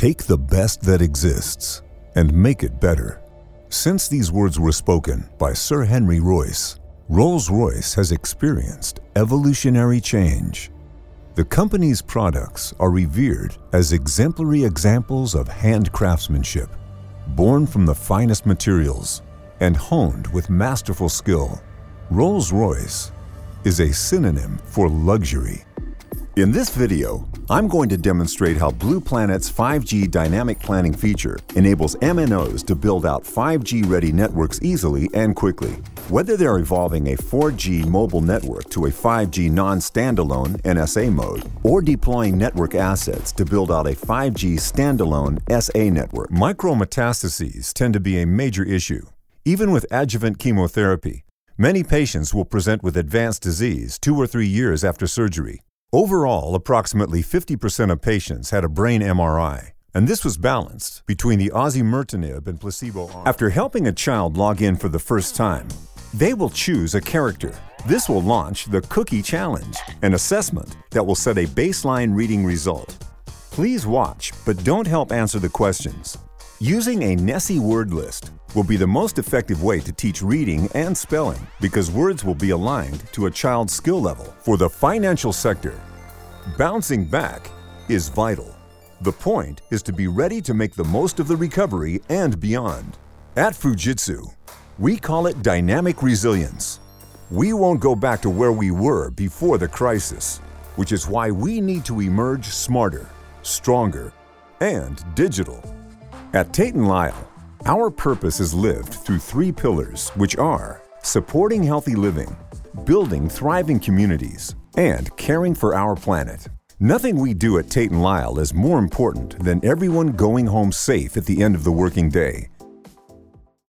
Take the best that exists and make it better. Since these words were spoken by Sir Henry Royce, Rolls-Royce has experienced evolutionary change. The company's products are revered as exemplary examples of hand craftsmanship, born from the finest materials and honed with masterful skill. Rolls-Royce is a synonym for luxury. In this video, I'm going to demonstrate how Blue Planet's 5G dynamic planning feature enables MNOs to build out 5G-ready networks easily and quickly. Whether they're evolving a 4G mobile network to a 5G non-standalone NSA mode, or deploying network assets to build out a 5G standalone SA network. Micrometastases tend to be a major issue. Even with adjuvant chemotherapy, many patients will present with advanced disease 2 or 3 years after surgery. Overall, approximately 50% of patients had a brain MRI, and this was balanced between the osimertinib and placebo arm. After helping a child log in for the first time, they will choose a character. This will launch the Cookie Challenge, an assessment that will set a baseline reading result. Please watch, but don't help answer the questions. Using a Nessie word list will be the most effective way to teach reading and spelling because words will be aligned to a child's skill level. For the financial sector, bouncing back is vital. The point is to be ready to make the most of the recovery and beyond. At Fujitsu, we call it dynamic resilience. We won't go back to where we were before the crisis, which is why we need to emerge smarter, stronger, and digital. At Tate & Lyle, our purpose is lived through 3 pillars, which are supporting healthy living, building thriving communities, and caring for our planet. Nothing we do at Tate & Lyle is more important than everyone going home safe at the end of the working day.